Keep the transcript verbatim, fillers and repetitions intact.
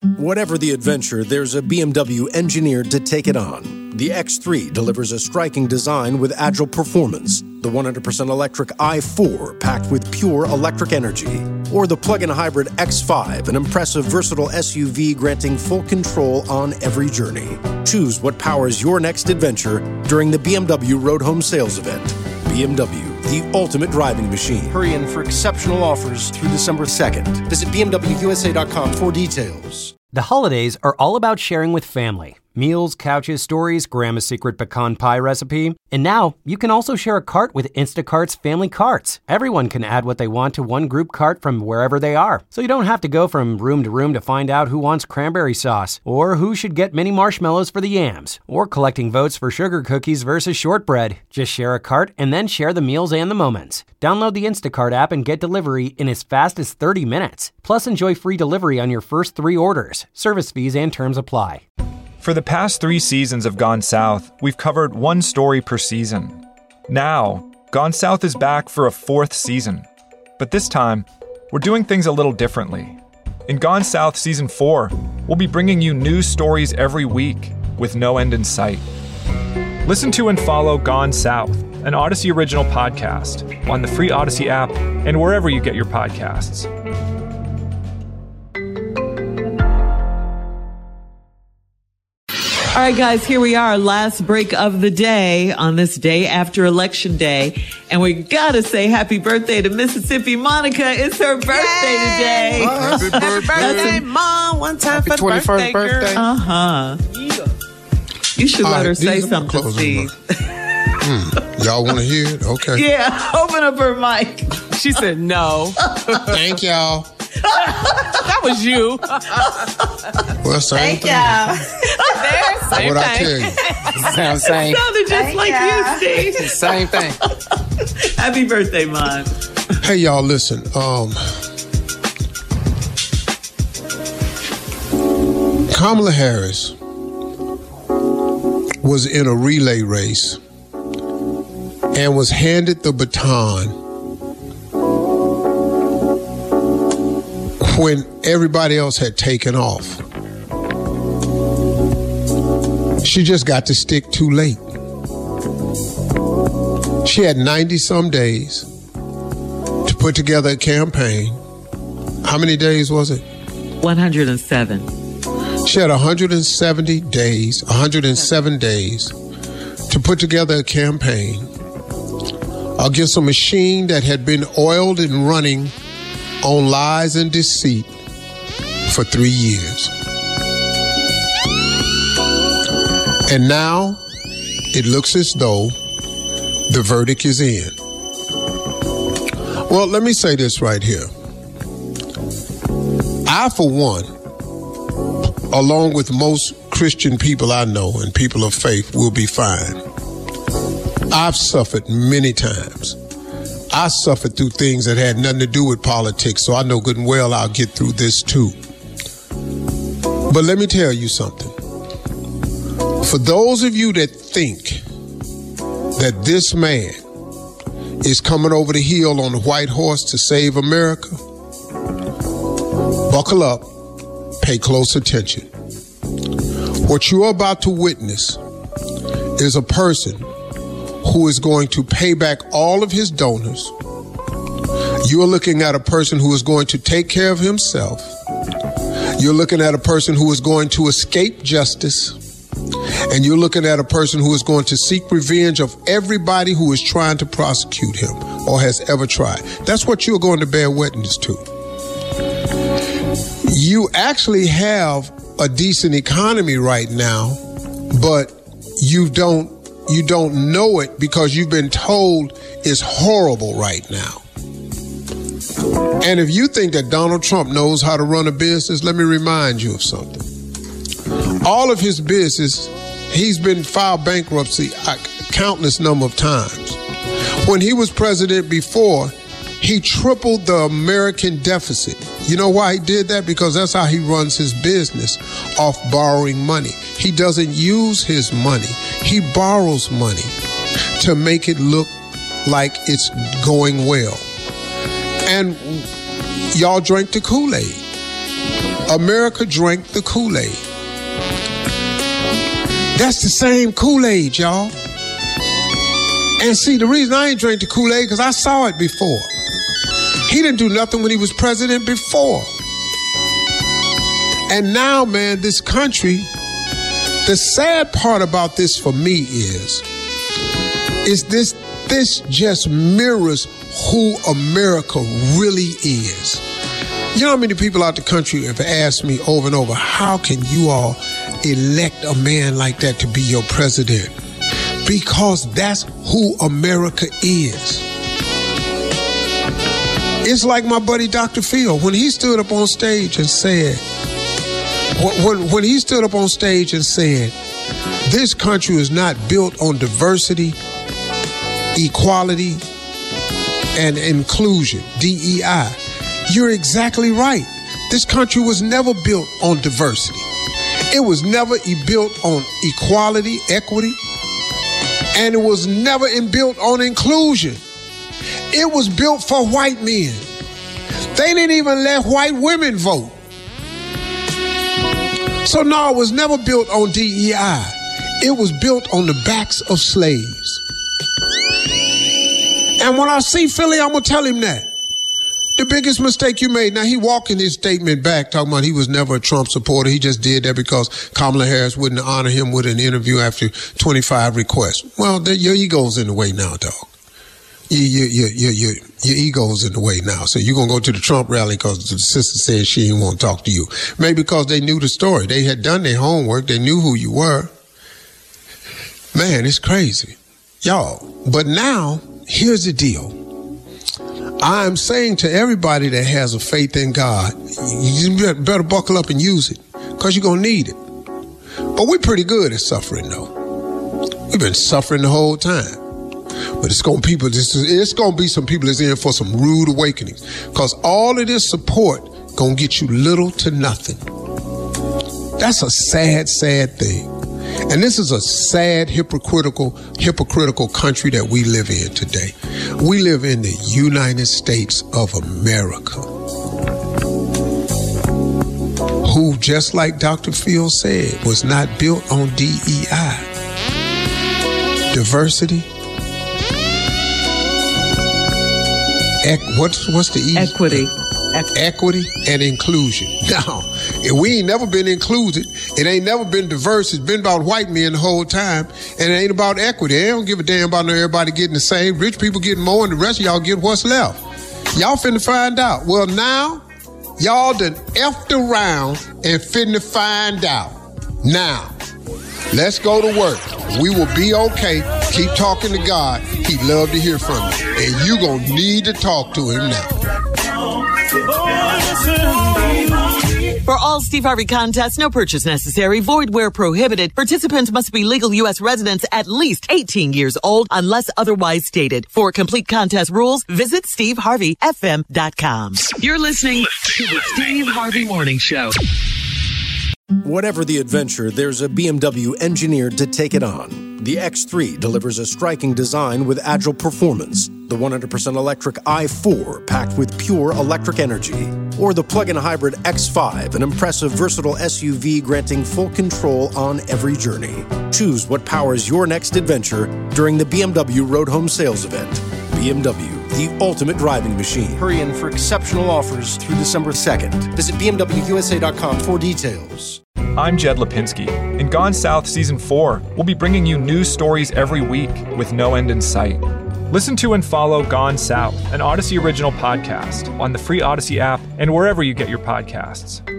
Whatever the adventure, there's a B M W engineered to take it on. The X three delivers a striking design with agile performance. The one hundred percent electric i four, packed with pure electric energy. Or the plug-in hybrid X five, an impressive, versatile S U V granting full control on every journey. Choose what powers your next adventure during the B M W Road Home Sales Event. B M W, the ultimate driving machine. Hurry in for exceptional offers through December second. Visit B M W U S A dot com for details. The holidays are all about sharing with family. Meals, couches, stories, Grandma's secret pecan pie recipe. And now, you can also share a cart with Instacart's Family Carts. Everyone can add what they want to one group cart from wherever they are. So you don't have to go from room to room to find out who wants cranberry sauce, or who should get mini marshmallows for the yams, or collecting votes for sugar cookies versus shortbread. Just share a cart and then share the meals and the moments. Download the Instacart app and get delivery in as fast as thirty minutes. Plus, enjoy free delivery on your first three orders. Service fees and terms apply. For the past three seasons of Gone South, we've covered one story per season. Now, Gone South is back for a fourth season. But this time, we're doing things a little differently. In Gone South Season four, we'll be bringing you new stories every week with no end in sight. Listen to and follow Gone South, an Odyssey original podcast, on the free Odyssey app and wherever you get your podcasts. All right, guys, here we are, last break of the day on this day after Election Day. And we got to say happy birthday to Mississippi Monica. It's her birthday Yay! Today. Oh, happy birthday, birthday Mom. One time happy for the birthday, birthday. girl. Uh-huh. Yeah. You should All let right, her say something, Steve. hmm. Y'all want to hear it? Okay. Yeah, open up her mic. She said no. Thank y'all. That was you. Well, same Thank thing. y'all. There, same what thing. I tell you. Sound same. Sounded just Thank like y'all. You, Steve. Same thing. Happy birthday, Mon. Hey, y'all, listen. Um, Kamala Harris was in a relay race and was handed the baton when everybody else had taken off. She just got to stick too late. She had ninety some days to put together a campaign. How many days was it? one hundred seven. She had one hundred seventy days, one hundred seven days to put together a campaign against a machine that had been oiled and running on lies and deceit for three years. And now it looks as though the verdict is in. Well, let me say this right here. I, for one, along with most Christian people I know and people of faith, will be fine. I've suffered many times. I suffered through things that had nothing to do with politics, so I know good and well I'll get through this too. But let me tell you something. For those of you that think that this man is coming over the hill on a white horse to save America, buckle up, pay close attention. What you're about to witness is a person who is going to pay back all of his donors. You're looking at a person who is going to take care of himself. You're looking at a person who is going to escape justice. And you're looking at a person who is going to seek revenge of everybody who is trying to prosecute him or has ever tried. That's what you're going to bear witness to. You actually have a decent economy right now, but you don't You don't know it because you've been told it's horrible right now. And if you think that Donald Trump knows how to run a business, let me remind you of something. All of his business, he's been filed bankruptcy a countless number of times. When he was president before, he tripled the American deficit. You know why he did that? Because that's how he runs his business, off borrowing money. He doesn't use his money. He borrows money to make it look like it's going well. And y'all drank the Kool-Aid. America drank the Kool-Aid. That's the same Kool-Aid, y'all. And see, the reason I ain't drank the Kool-Aid, because I saw it before. He didn't do nothing when he was president before. And now, man, this country, the sad part about this for me is, is this, this just mirrors who America really is. You know how many people out the country have asked me over and over, how can you all elect a man like that to be your president? Because that's who America is. It's like my buddy Doctor Phil, when he stood up on stage and said, when, when he stood up on stage and said, this country is not built on diversity, equality, and inclusion, D E I. You're exactly right. This country was never built on diversity. It was never built on equality, equity, and it was never built on inclusion. It was built for white men. They didn't even let white women vote. So no, it was never built on D E I. It was built on the backs of slaves. And when I see Philly, I'm going to tell him that. The biggest mistake you made, now he walking his statement back talking about he was never a Trump supporter. He just did that because Kamala Harris wouldn't honor him with an interview after twenty-five requests. Well, the, your ego's in the way now, dog. Your, your, your, your, your ego's in the way now. So you're going to go to the Trump rally because the sister said she didn't want to talk to you. Maybe because they knew the story. They had done their homework. They knew who you were. Man, it's crazy. Y'all. But now, here's the deal. I'm saying to everybody that has a faith in God, you better buckle up and use it because you're going to need it. But we're pretty good at suffering, though. We've been suffering the whole time. But it's going to people. This is, it's going to be some people that's in for some rude awakenings because all of this support going to get you little to nothing. That's a sad, sad thing. And this is a sad, hypocritical, hypocritical country that we live in today. We live in the United States of America, who, just like Doctor Phil said, was not built on D E I. Diversity. Ec- what's, what's the E? Equity. Equity and inclusion. Now, if we ain't never been included, it ain't never been diverse. It's been about white men the whole time, and it ain't about equity. They don't give a damn about everybody getting the same. Rich people getting more, and the rest of y'all get what's left. Y'all finna find out. Well, now, y'all done effed around and finna find out. Now, let's go to work. We will be okay. Keep talking to God. He'd love to hear from you. And you gonna need to talk to him now. For all Steve Harvey contests, no purchase necessary, void where prohibited. Participants must be legal U S residents at least eighteen years old unless otherwise stated. For complete contest rules, visit steve harvey f m dot com. You're listening to the Steve Harvey Morning Show. Whatever the adventure, there's a B M W engineered to take it on. The X three delivers a striking design with agile performance. The one hundred percent electric i four packed with pure electric energy. Or the plug-in hybrid X five, an impressive, versatile S U V granting full control on every journey. Choose what powers your next adventure during the B M W Road Home Sales Event. B M W, the ultimate driving machine. Hurry in for exceptional offers through December second. Visit b m w u s a dot com for details. I'm Jed Lipinski. In Gone South Season four, we'll be bringing you news stories every week with no end in sight. Listen to and follow Gone South, an Odyssey original podcast, on the free Odyssey app and wherever you get your podcasts.